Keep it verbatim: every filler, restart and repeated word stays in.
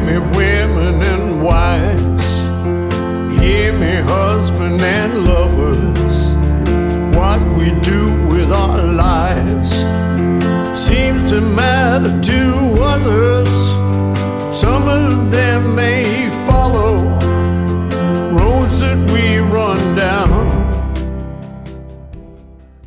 me women and wives, hear me husband and lovers. What we do with our lives seems to matter to others. Some of them